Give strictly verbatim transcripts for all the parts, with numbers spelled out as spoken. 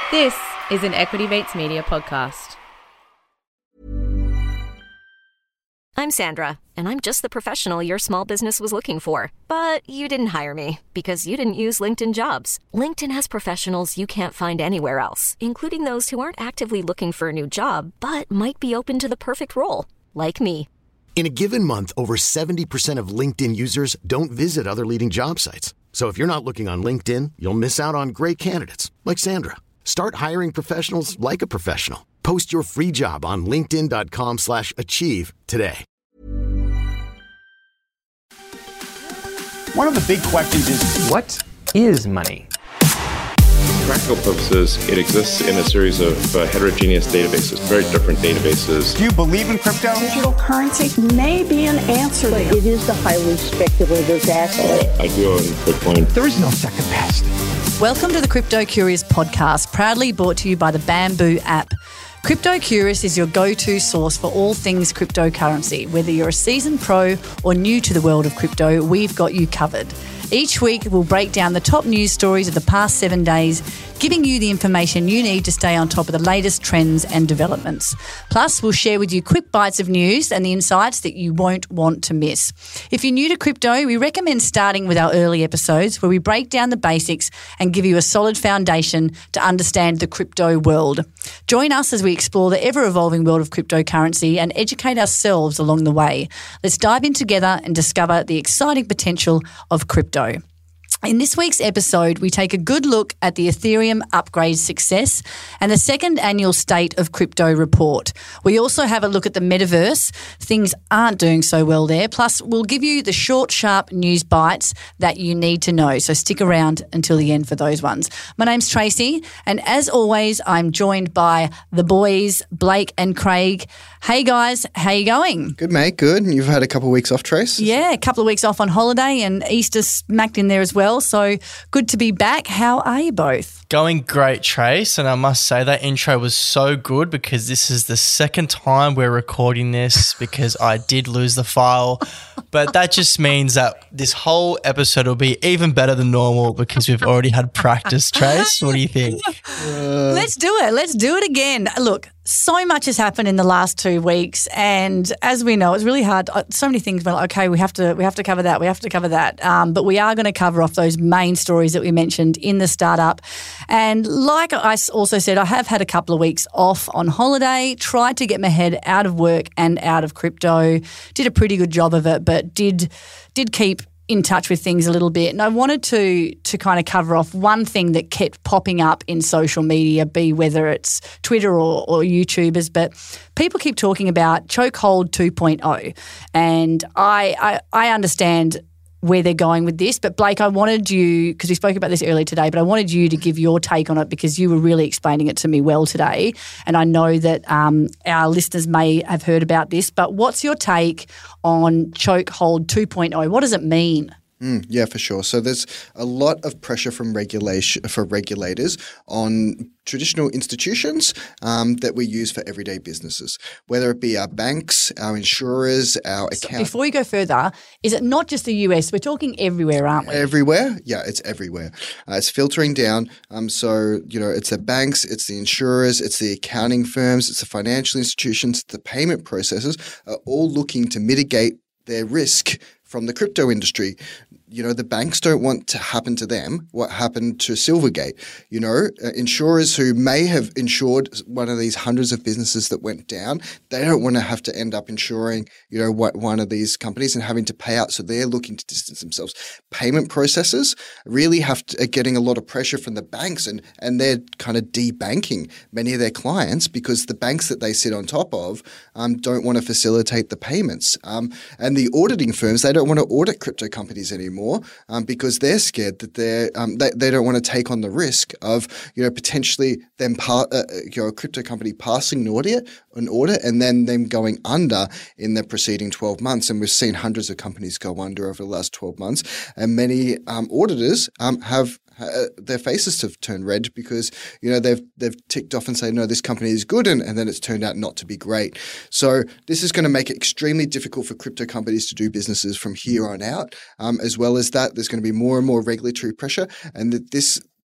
This is an Equity Mates Media podcast. I'm Sandra, and I'm just the professional your small business was looking for. But you didn't hire me because you didn't use LinkedIn Jobs. LinkedIn has professionals you can't find anywhere else, including those who aren't actively looking for a new job, but might be open to the perfect role, like me. In a given month, over seventy percent of LinkedIn users don't visit other leading job sites. So if you're not looking on LinkedIn, you'll miss out on great candidates like Sandra. Start hiring professionals like a professional. Post your free job on linkedin.com slash achieve today. One of the big questions is, what is money? For practical purposes, it exists in a series of uh, heterogeneous databases, very different databases. Do you believe in crypto? Digital currency may be an answer. It is the highly speculative asset. Uh, I do own Bitcoin. There is no second best. Welcome to the Crypto Curious podcast, proudly brought to you by the Bamboo app. Crypto Curious is your go-to source for all things cryptocurrency. Whether you're a seasoned pro or new to the world of crypto, we've got you covered. Each week, we'll break down the top news stories of the past seven days, giving you the information you need to stay on top of the latest trends and developments. Plus, we'll share with you quick bites of news and the insights that you won't want to miss. If you're new to crypto, we recommend starting with our early episodes where we break down the basics and give you a solid foundation to understand the crypto world. Join us as we explore the ever-evolving world of cryptocurrency and educate ourselves along the way. Let's dive in together and discover the exciting potential of crypto. In this week's episode, we take a good look at the Ethereum upgrade success and the second annual State of Crypto report. We also have a look at the metaverse. Things aren't doing so well there. Plus, we'll give you the short, sharp news bites that you need to know. So stick around until the end for those ones. My name's Tracy, and as always, I'm joined by the boys, Blake and Craig. Hey guys, how you going? Good, mate. Good. You've had a couple of weeks off, Trace? Yeah, a couple of weeks off on holiday and Easter smacked in there as well. So good to be back. How are you both? Going great, Trace. And I must say that intro was so good because this is the second time we're recording this because I did lose the file. But that just means that this whole episode will be even better than normal because we've already had practice, Trace. What do you think? Uh, Let's do it. Let's do it again. Look, so much has happened in the last two weeks, and as we know, it's really hard. So many things. We're like, okay, we have to, we have to cover that. We have to cover that. Um, but we are going to cover off those main stories that we mentioned in the startup. And like I also said, I have had a couple of weeks off on holiday. Tried to get my head out of work and out of crypto. Did a pretty good job of it, but did did keep in touch with things a little bit. And I wanted to to kind of cover off one thing that kept popping up in social media, be whether it's Twitter or, or YouTubers, but people keep talking about Chokehold two point oh. And I, I, I understand where they're going with this. But Blake, I wanted you, because we spoke about this earlier today, but I wanted you to give your take on it because you were really explaining it to me well today. And I know that um, our listeners may have heard about this, but what's your take on Chokehold two point oh? What does it mean? Mm, yeah, for sure. So there's a lot of pressure from regulation for regulators on traditional institutions um, that we use for everyday businesses, whether it be our banks, our insurers, our So account. before you go further, is it not just the U S? We're talking everywhere, aren't we? Everywhere? Yeah, it's everywhere. Uh, it's filtering down. Um, so, you know, it's the banks, it's the insurers, it's the accounting firms, it's the financial institutions, the payment processors are all looking to mitigate their risk from the crypto industry. You know, the banks don't want to happen to them what happened to Silvergate. You know, uh, insurers who may have insured one of these hundreds of businesses that went down, they don't want to have to end up insuring, you know, what one of these companies and having to pay out. So they're looking to distance themselves. Payment processors really have to, are getting a lot of pressure from the banks, and, and they're kind of debanking many of their clients because the banks that they sit on top of um, don't want to facilitate the payments. Um, and the auditing firms, they don't want to audit crypto companies anymore. Um, because they're scared that they're um, they, they don't want to take on the risk of, you know, potentially them pa- uh, you know, a crypto company passing an audit an audit and then them going under in the preceding twelve months. And we've seen hundreds of companies go under over the last twelve months, and many um, auditors um, have uh, their faces have turned red because, you know, they've they've ticked off and say, no, this company is good, and, and then it's turned out not to be great. So this is going to make it extremely difficult for crypto companies to do businesses from here on out. Um, as well as that, there's going to be more and more regulatory pressure, and that this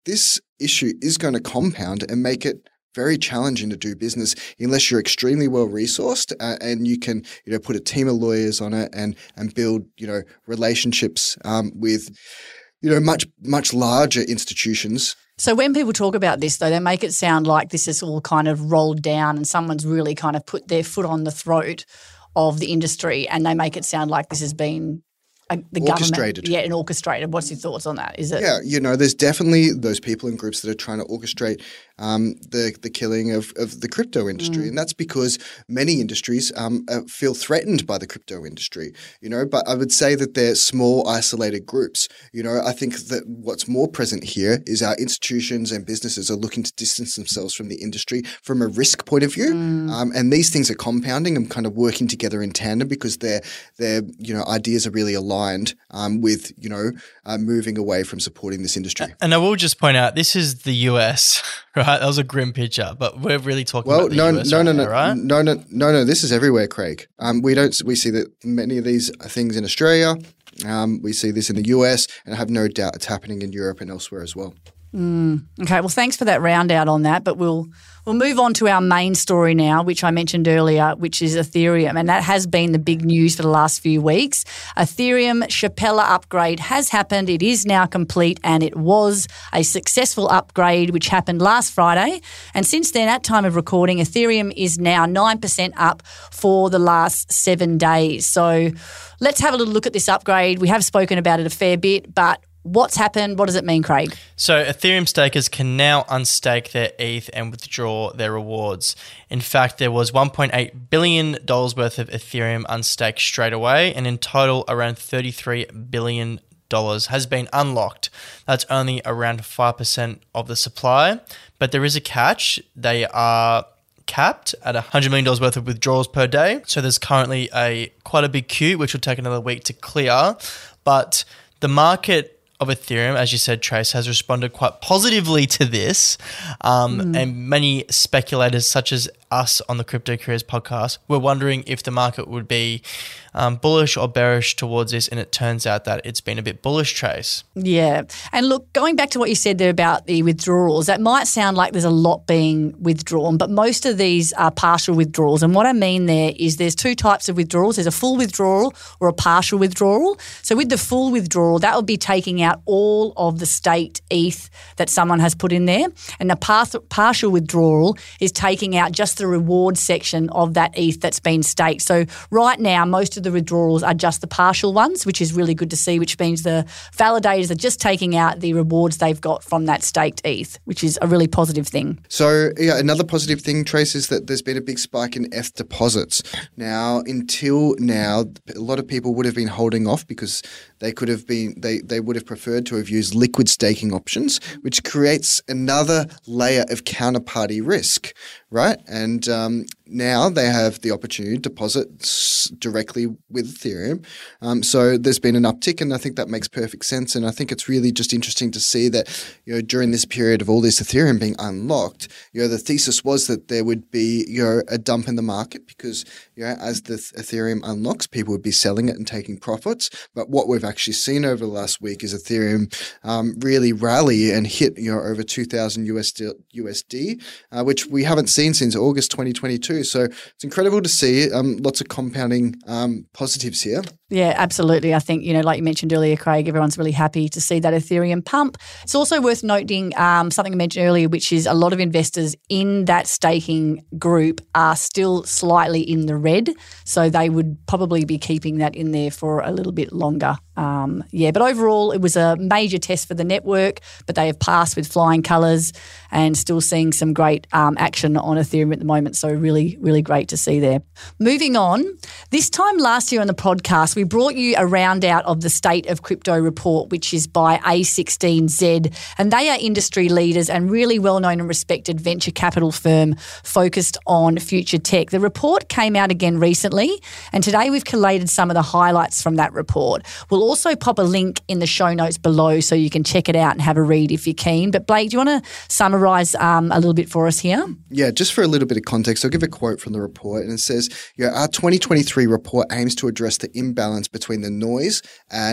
this issue is going to compound and make it very challenging to do business unless you're extremely well resourced uh, and you can, you know, put a team of lawyers on it and and build, you know, relationships um, with, you know, much much larger institutions. So when people talk about this, though, they make it sound like this is all kind of rolled down and someone's really kind of put their foot on the throat of the industry, and they make it sound like this has been Uh, the orchestrated. government, yeah, and orchestrated. What's your thoughts on that? Is it? Yeah, you know, there's definitely those people and groups that are trying to orchestrate um, the the killing of, of the crypto industry, Mm. and that's because many industries um, uh, feel threatened by the crypto industry. You know, but I would say that they're small, isolated groups. You know, I think that what's more present here is our institutions and businesses are looking to distance themselves from the industry from a risk point of view, Mm. um, and these things are compounding and kind of working together in tandem because their their you know ideas are really aligned um, with you know uh, moving away from supporting this industry. And I will just point out, this is the U S, right? That was a grim picture, but we're really talking Well, about the no, U S no, right no, now, no, right? no, no, no, no. This is everywhere, Craig. Um, we don't. We see that many of these things in Australia. Um, we see this in the U S, and I have no doubt it's happening in Europe and elsewhere as well. Mm. Okay, well, thanks for that round out on that, but we'll we'll move on to our main story now, which I mentioned earlier, which is Ethereum, and that has been the big news for the last few weeks. Ethereum Shapella upgrade has happened. It is now complete, and it was a successful upgrade, which happened last Friday. And since then, at time of recording, Ethereum is now nine percent up for the last seven days. So let's have a little look at this upgrade. We have spoken about it a fair bit, but what's happened? What does it mean, Craig? So Ethereum stakers can now unstake their E T H and withdraw their rewards. In fact, there was one point eight billion dollars worth of Ethereum unstaked straight away, and in total around thirty-three billion dollars has been unlocked. That's only around five percent of the supply, but there is a catch. They are capped at one hundred million dollars worth of withdrawals per day. So there's currently a quite a big queue, which will take another week to clear. But the market of Ethereum, as you said, Trace, has responded quite positively to this. Um, Mm. And many speculators, such as us on the Crypto Curious podcast, were wondering if the market would be um, bullish or bearish towards this. And it turns out that it's been a bit bullish, Trace. Yeah. And look, going back to what you said there about the withdrawals, that might sound like there's a lot being withdrawn, but most of these are partial withdrawals. And what I mean there is there's two types of withdrawals. There's a full withdrawal or a partial withdrawal. So with the full withdrawal, that would be taking out all of the staked E T H that someone has put in there. And the par- partial withdrawal is taking out just the reward section of that E T H that's been staked. So right now, most of the withdrawals are just the partial ones, which is really good to see, which means the validators are just taking out the rewards they've got from that staked E T H, which is a really positive thing. So, yeah, another positive thing, Trace, is that there's been a big spike in E T H deposits. Now, until now, a lot of people would have been holding off because they could have been, they, they would have preferred to have used liquid staking options, which creates another layer of counterparty risk, right? And um, now they have the opportunity to deposit s- directly with Ethereum. Um, so there's been an uptick, and I think that makes perfect sense. And I think it's really just interesting to see that, you know, during this period of all this Ethereum being unlocked, you know, the thesis was that there would be, you know, a dump in the market because, you know, as the Ethereum unlocks, people would be selling it and taking profits. But what we've actually seen over the last week is Ethereum um, really rally and hit, you know, over two thousand U S D, uh, which we haven't seen since August twenty twenty-two. So it's incredible to see um, lots of compounding um, positives here. Yeah, absolutely. I think, you know, like you mentioned earlier, Craig, everyone's really happy to see that Ethereum pump. It's also worth noting um, something I mentioned earlier, which is a lot of investors in that staking group are still slightly in the red. So they would probably be keeping that in there for a little bit longer. Um, yeah, but overall, it was a major test for the network, but they have passed with flying colours and still seeing some great um, action on Ethereum at the moment. So really, really great to see there. Moving on, this time last year on the podcast, we brought you a round out of the State of Crypto report, which is by A sixteen Z, and they are industry leaders and really well-known and respected venture capital firm focused on future tech. The report came out again recently, and today we've collated some of the highlights from that report. We'll also pop a link in the show notes below so you can check it out and have a read if you're keen. But Blake, do you want to summarise um, a little bit for us here? Yeah, just for a little bit of context, I'll give a quote from the report, and it says, you know, our twenty twenty-three report aims to address the imbalance between the noise and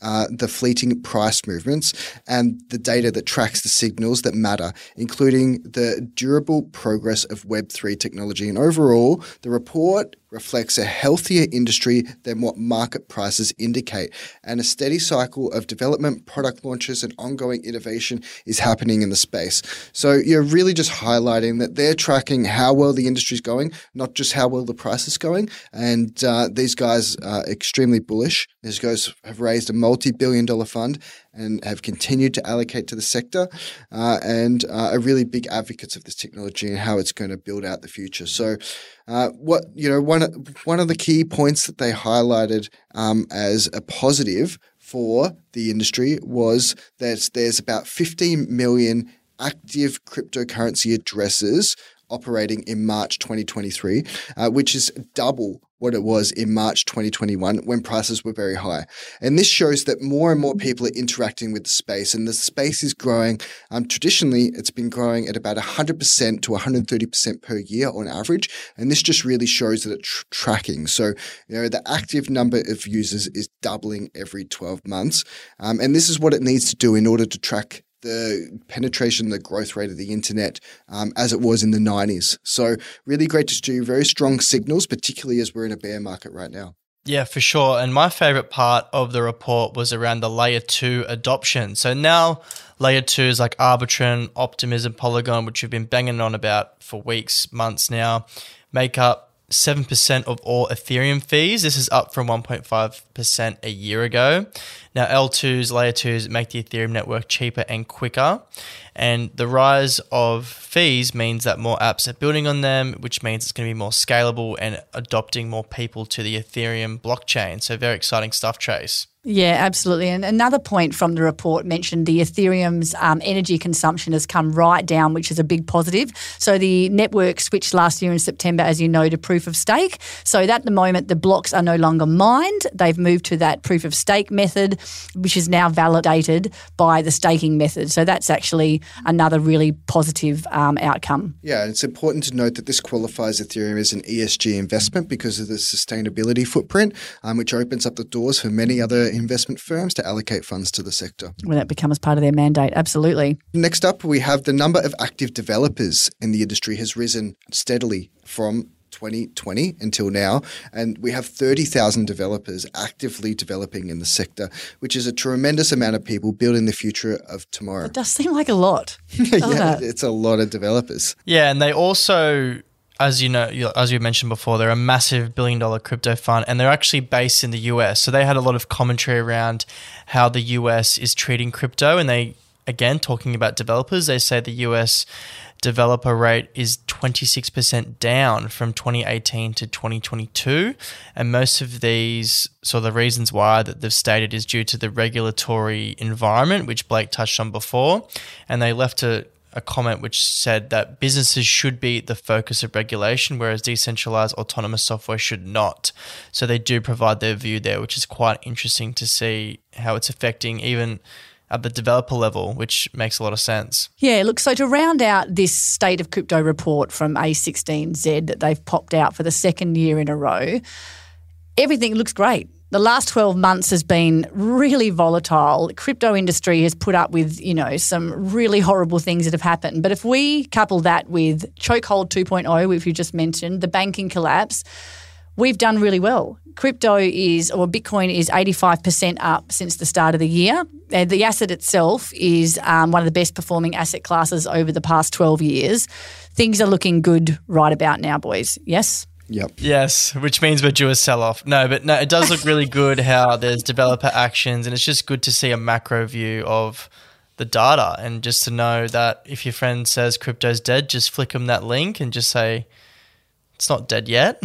uh, the fleeting price movements and the data that tracks the signals that matter, including the durable progress of Web three technology. And overall, the report reflects a healthier industry than what market prices indicate. And a steady cycle of development, product launches, and ongoing innovation is happening in the space. So you're really just highlighting that they're tracking how well the industry is going, not just how well the price is going. And uh, these guys are extremely bullish. These guys have raised a multi-billion dollar fund and have continued to allocate to the sector uh, and uh, are really big advocates of this technology and how it's going to build out the future. So uh, what you know, one, one of the key points that they highlighted um, as a positive for the industry was that there's about fifteen million active cryptocurrency addresses operating in March twenty twenty-three, uh, which is double what it was in March twenty twenty-one when prices were very high. And this shows that more and more people are interacting with the space, and the space is growing. Um, traditionally, it's been growing at about one hundred percent to one hundred thirty percent per year on average, and this just really shows that it's tr- tracking. So, you know, the active number of users is doubling every twelve months, um, and this is what it needs to do in order to track the penetration, the growth rate of the internet um, as it was in the nineties. So really great to see very strong signals, particularly as we're in a bear market right now. Yeah, for sure. And my favorite part of the report was around the layer two adoption. So now layer twos like Arbitrum, Optimism, Polygon, which we've been banging on about for weeks, months now, make up seven percent of all Ethereum fees. This is up from one point five percent a year ago. Now, L twos, layer twos make the Ethereum network cheaper and quicker. And the rise of fees means that more apps are building on them, which means it's going to be more scalable and adopting more people to the Ethereum blockchain. So very exciting stuff, Trace. Yeah, absolutely. And another point from the report mentioned the Ethereum's um, energy consumption has come right down, which is a big positive. So the network switched last year in September, as you know, to proof of stake. So at the moment, the blocks are no longer mined. They've moved to that proof of stake method, which is now validated by the staking method. So that's actually another really positive um, outcome. Yeah, it's important to note that this qualifies Ethereum as an E S G investment because of the sustainability footprint, um, which opens up the doors for many other investment firms to allocate funds to the sector. When that becomes part of their mandate, absolutely. Next up, we have the number of active developers in the industry has risen steadily from twenty twenty until now, and we have thirty thousand developers actively developing in the sector, which is a tremendous amount of people building the future of tomorrow. It does seem like a lot. Yeah, it? it's a lot of developers. Yeah, and they also, as you know, as you mentioned before, they're a massive billion dollar crypto fund and they're actually based in the U S. So they had a lot of commentary around how the U S is treating crypto, and they, again, talking about developers, they say the U S developer rate is twenty-six percent down from twenty eighteen to twenty twenty-two. And most of these, so the reasons why that they've stated is due to the regulatory environment, which Blake touched on before. And they left a a comment which said that businesses should be the focus of regulation, whereas decentralized autonomous software should not. So they do provide their view there, which is quite interesting to see how it's affecting even at the developer level, which makes a lot of sense. Yeah, look, so to round out this State of Crypto report from A sixteen Z that they've popped out for the second year in a row, everything looks great. The last twelve months has been really volatile. The crypto industry has put up with, you know, some really horrible things that have happened. But if we couple that with Chokehold two point oh, which you just mentioned, the banking collapse, we've done really well. Crypto is, or Bitcoin is eighty-five percent up since the start of the year. Uh, the asset itself is um, one of the best performing asset classes over the past twelve years. Things are looking good right about now, boys. Yes? Yep. Yes, which means we're due a sell-off. No, but no, it does look really good how there's developer actions, and it's just good to see a macro view of the data, and just to know that if your friend says crypto's dead, just flick them that link and just say, it's not dead yet.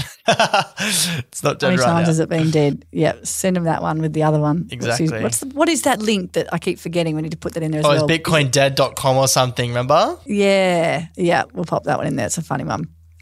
It's not dead right now. How many times has it been dead? Yeah, send them that one with the other one. Exactly. What's, what's the, what is that link that I keep forgetting? We need to put that in there as oh, well. Oh, it's bitcoin dead dot com or something, remember? Yeah, yeah, we'll pop that one in there. It's a funny one.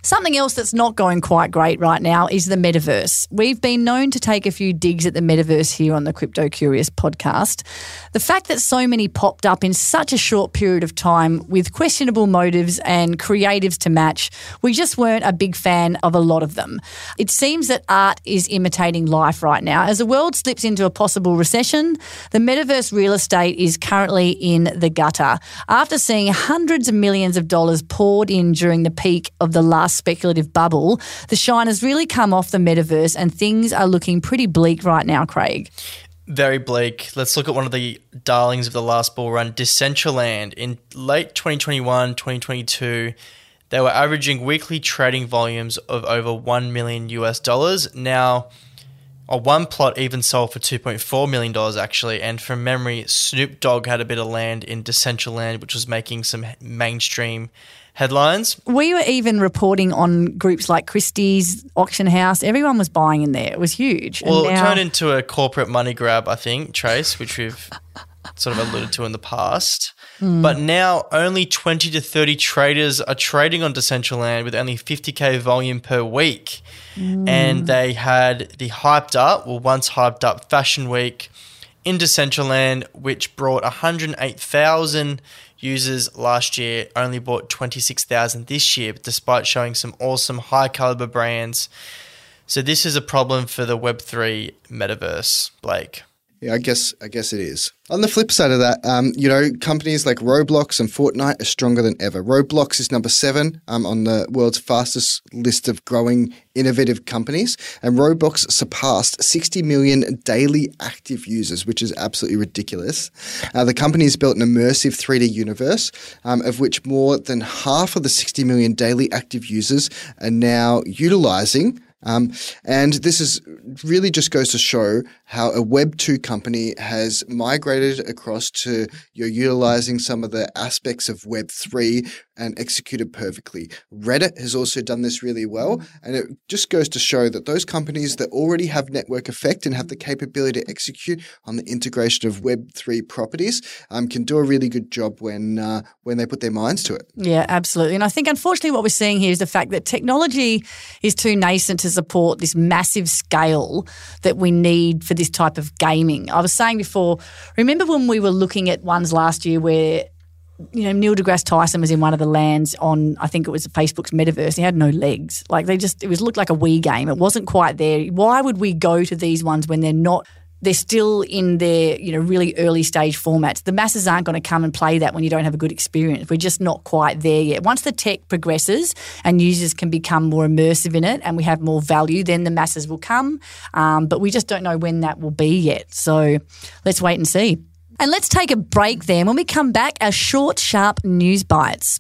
Something else that's not going quite great right now is the metaverse. We've been known to take a few digs at the metaverse here on the Crypto Curious podcast. The fact that so many popped up in such a short period of time with questionable motives and creatives to match, we just weren't a big fan of a lot of them. It seems that art is imitating life right now. As the world slips into a possible recession, the metaverse real estate is currently in the gutter. After seeing hundreds of millions of dollars poured in during the peak of the last speculative bubble, the shine has really come off the metaverse and things are looking pretty bleak right now, Craig. Very bleak. Let's look at one of the darlings of the last bull run, Decentraland. In late twenty twenty-one, twenty twenty-two, they were averaging weekly trading volumes of over one million US dollars. Now, oh, one plot even sold for two point four million dollars actually, and from memory, Snoop Dogg had a bit of land in Decentraland, which was making some mainstream headlines. We were even reporting on groups like Christie's, Auction House. Everyone was buying in there. It was huge. Well, and now- it turned into a corporate money grab, I think, Trace, which we've sort of alluded to in the past. Mm. But now only twenty to thirty traders are trading on Decentraland with only fifty K volume per week. Mm. And they had the hyped up, well, once hyped up Fashion Week in Decentraland, which brought one hundred eight thousand users last year, only bought twenty-six thousand this year, despite showing some awesome high caliber brands. So this is a problem for the Web three metaverse, Blake. Yeah, I guess I guess it is. On the flip side of that, um, you know, companies like Roblox and Fortnite are stronger than ever. Roblox is number seven um, on the world's fastest list of growing innovative companies, and Roblox surpassed sixty million daily active users, which is absolutely ridiculous. Uh, the company has built an immersive three D universe, um, of which more than half of the sixty million daily active users are now utilizing. Um, and this is really just goes to show how a Web two company has migrated across to you're utilizing some of the aspects of Web three and executed perfectly. Reddit has also done this really well, and it just goes to show that those companies that already have network effect and have the capability to execute on the integration of Web three properties um, can do a really good job when uh, when they put their minds to it. Yeah, absolutely. And I think unfortunately what we're seeing here is the fact that technology is too nascent to support this massive scale that we need for this type of gaming. I was saying before, remember when we were looking at ones last year where, you know, Neil deGrasse Tyson was in one of the lands on, I think it was Facebook's metaverse. He had no legs. Like they just, it was looked like a Wii game. It wasn't quite there. Why would we go to these ones when they're not, they're still in their, you know, really early stage formats? The masses aren't going to come and play that when you don't have a good experience. We're just not quite there yet. Once the tech progresses and users can become more immersive in it and we have more value, then the masses will come. Um, but we just don't know when that will be yet. So let's wait and see. And let's take a break then. When we come back, our short, sharp news bites.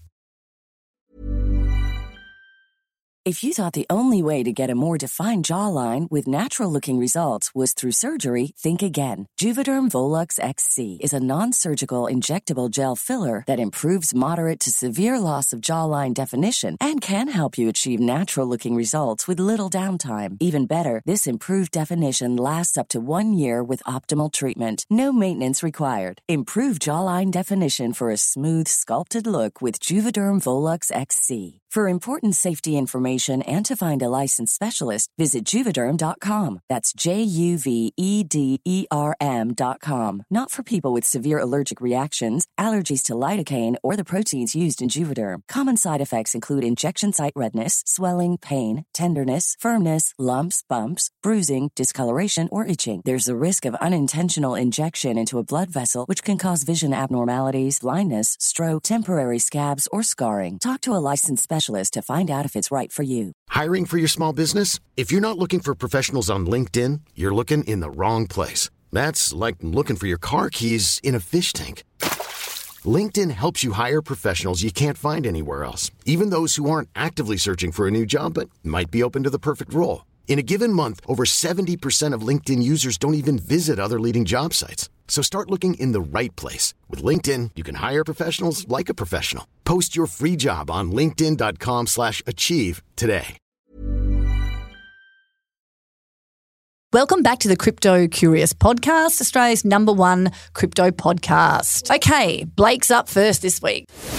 If you thought the only way to get a more defined jawline with natural-looking results was through surgery, think again. Juvederm Volux X C is a non-surgical injectable gel filler that improves moderate to severe loss of jawline definition and can help you achieve natural-looking results with little downtime. Even better, this improved definition lasts up to one year with optimal treatment. No maintenance required. Improve jawline definition for a smooth, sculpted look with Juvederm Volux X C. For important safety information and to find a licensed specialist, visit Juvederm dot com. That's J U V E D E R M dot com. Not for people with severe allergic reactions, allergies to lidocaine, or the proteins used in Juvederm. Common side effects include injection site redness, swelling, pain, tenderness, firmness, lumps, bumps, bruising, discoloration, or itching. There's a risk of unintentional injection into a blood vessel, which can cause vision abnormalities, blindness, stroke, temporary scabs, or scarring. Talk to a licensed specialist to find out if it's right for you. Hiring for your small business? If you're not looking for professionals on LinkedIn, you're looking in the wrong place. That's like looking for your car keys in a fish tank. LinkedIn helps you hire professionals you can't find anywhere else, even those who aren't actively searching for a new job but might be open to the perfect role. In a given month, over seventy percent of LinkedIn users don't even visit other leading job sites. So start looking in the right place. With LinkedIn, you can hire professionals like a professional. Post your free job on linkedin dot com slash achieve today. Welcome back to the Crypto Curious podcast, Australia's number one crypto podcast. Okay, Blake's up first this week.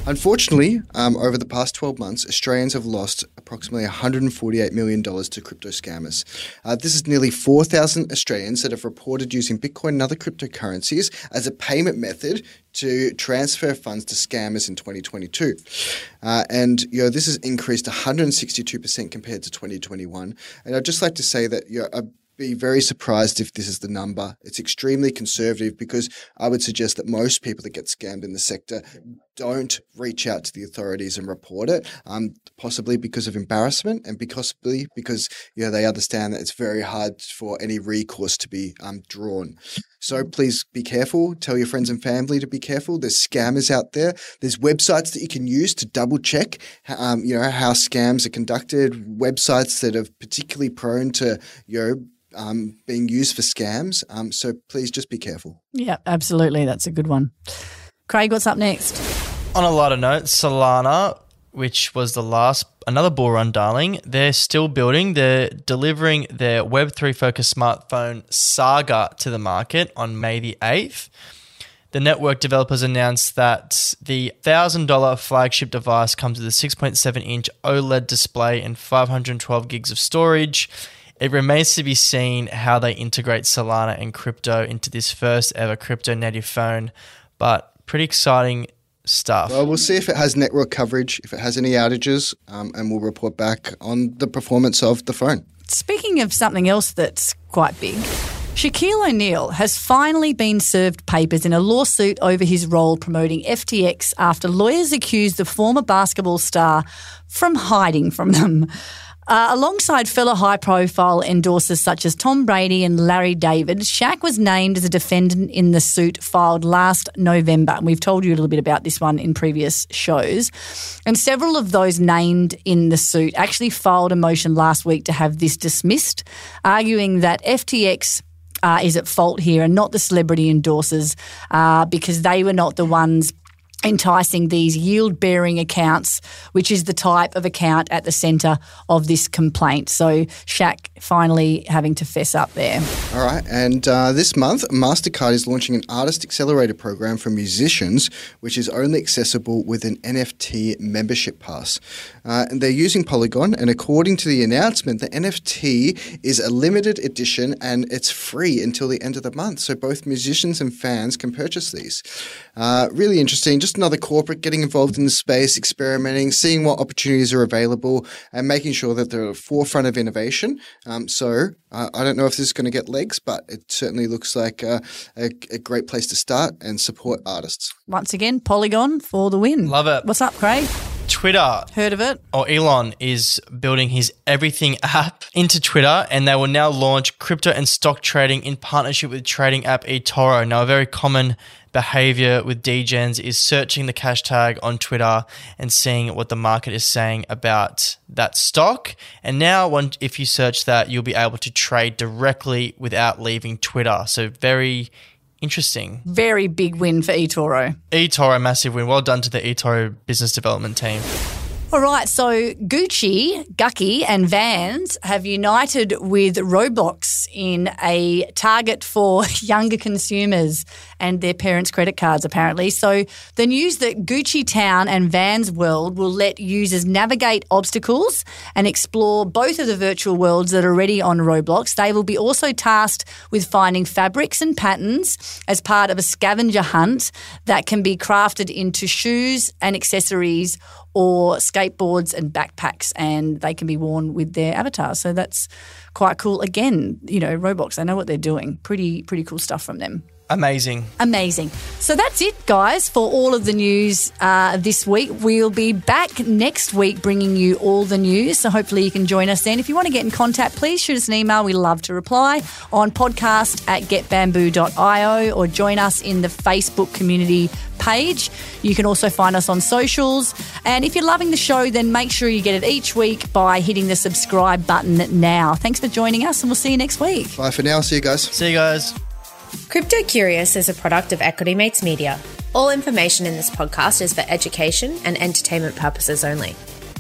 Unfortunately, um, over the past twelve months, Australians have lost approximately one hundred forty-eight million dollars to crypto scammers. Uh, this is nearly four thousand Australians that have reported using Bitcoin and other cryptocurrencies as a payment method to transfer funds to scammers in twenty twenty-two. Uh, and, you know, this has increased one hundred sixty-two percent compared to twenty twenty-one. And I'd just like to say that, you know, a be very surprised if this is the number. It's extremely conservative because I would suggest that most people that get scammed in the sector don't reach out to the authorities and report it, um, possibly because of embarrassment and possibly because you know they understand that it's very hard for any recourse to be um, drawn. So please be careful. Tell your friends and family to be careful. There's scammers out there. There's websites that you can use to double check, um, you know, how scams are conducted. Websites that are particularly prone to, you know, Um, being used for scams. Um, so please just be careful. Yeah, absolutely. That's a good one. Craig, what's up next? On a lighter note, Solana, which was the last, another bull run darling, they're still building. They're delivering their Web three focused smartphone Saga to the market on May the eighth. The network developers announced that the one thousand dollars flagship device comes with a six point seven inch OLED display and five hundred twelve gigs of storage. It remains to be seen how they integrate Solana and crypto into this first ever crypto native phone, but pretty exciting stuff. Well, we'll see if it has network coverage, if it has any outages, um, and we'll report back on the performance of the phone. Speaking of something else that's quite big, Shaquille O'Neal has finally been served papers in a lawsuit over his role promoting F T X after lawyers accused the former basketball star from hiding from them. Uh, alongside fellow high-profile endorsers such as Tom Brady and Larry David, Shaq was named as a defendant in the suit filed last November. We've told you a little bit about this one in previous shows. And several of those named in the suit actually filed a motion last week to have this dismissed, arguing that F T X uh, is at fault here and not the celebrity endorsers uh, because they were not the ones enticing these yield-bearing accounts, which is the type of account at the centre of this complaint. So Shaq finally having to fess up there. All right, and uh, this month, MasterCard is launching an Artist Accelerator program for musicians, which is only accessible with an N F T membership pass. Uh, and they're using Polygon, and according to the announcement, the N F T is a limited edition and it's free until the end of the month. So both musicians and fans can purchase these. Uh, really interesting. Just another corporate getting involved in the space, experimenting, seeing what opportunities are available and making sure that they're at the forefront of innovation. Um, so uh, I don't know if this is going to get legs, but it certainly looks like uh, a, a great place to start and support artists. Once again, Polygon for the win. Love it. What's up, Craig? Twitter. Heard of it? Or Elon is building his Everything app into Twitter, and they will now launch crypto and stock trading in partnership with trading app eToro. Now, a very common behavior with degens is searching the cash tag on Twitter and seeing what the market is saying about that stock. And now when, if you search that, you'll be able to trade directly without leaving Twitter. So very interesting. Very big win for eToro. eToro, massive win. Well done to the eToro business development team. All right, so Gucci, Gucci and Vans have united with Roblox in a target for younger consumers and their parents' credit cards, apparently. So the news that Gucci Town and Vans World will let users navigate obstacles and explore both of the virtual worlds that are already on Roblox. They will be also tasked with finding fabrics and patterns as part of a scavenger hunt that can be crafted into shoes and accessories or skateboards and backpacks, and they can be worn with their avatars. So that's quite cool. Again, you know, Roblox, they know what they're doing. Pretty, pretty cool stuff from them. Amazing. Amazing. So that's it, guys, for all of the news uh, this week. We'll be back next week bringing you all the news, so hopefully you can join us then. If you want to get in contact, please shoot us an email. We love to reply on podcast at get bamboo dot io or join us in the Facebook community page. You can also find us on socials. And if you're loving the show, then make sure you get it each week by hitting the subscribe button now. Thanks for joining us, and we'll see you next week. Bye for now. See you guys. See you guys. Crypto Curious is a product of Equity Mates Media. All information in this podcast is for education and entertainment purposes only.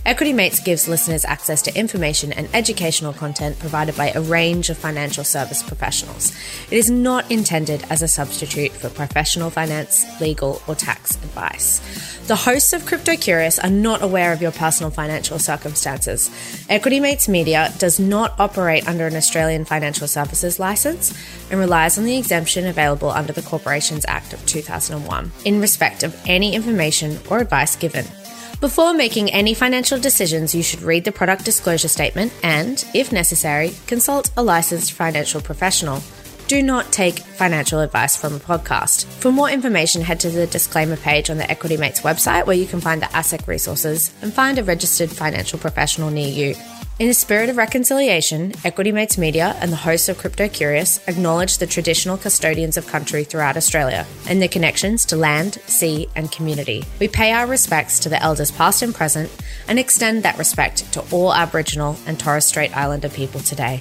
Equity Mates gives listeners access to information and educational content provided by a range of financial service professionals. It is not intended as a substitute for professional finance, legal, or tax advice. The hosts of Crypto Curious are not aware of your personal financial circumstances. Equity Mates Media does not operate under an Australian Financial Services licence and relies on the exemption available under the Corporations Act of two thousand one in respect of any information or advice given. Before making any financial decisions, you should read the product disclosure statement and, if necessary, consult a licensed financial professional. Do not take financial advice from a podcast. For more information, head to the disclaimer page on the Equity Mates website where you can find the A S I C resources and find a registered financial professional near you. In the spirit of reconciliation, Equity Mates Media and the hosts of Crypto Curious acknowledge the traditional custodians of country throughout Australia and their connections to land, sea and community. We pay our respects to the elders past and present and extend that respect to all Aboriginal and Torres Strait Islander people today.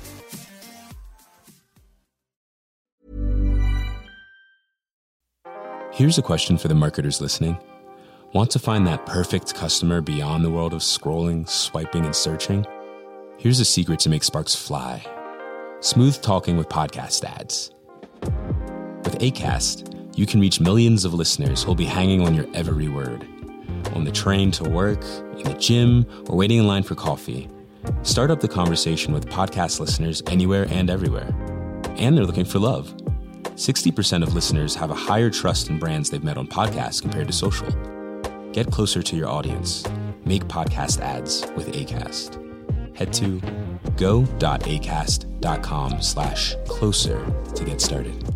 Here's a question for the marketers listening. Want to find that perfect customer beyond the world of scrolling, swiping, and searching? Here's a secret to make sparks fly. Smooth talking with podcast ads. With Acast, you can reach millions of listeners who'll be hanging on your every word. On the train to work, in the gym, or waiting in line for coffee. Start up the conversation with podcast listeners anywhere and everywhere. And they're looking for love. sixty percent of listeners have a higher trust in brands they've met on podcasts compared to social. Get closer to your audience. Make podcast ads with Acast. Head to go.acast.com slash closer to get started.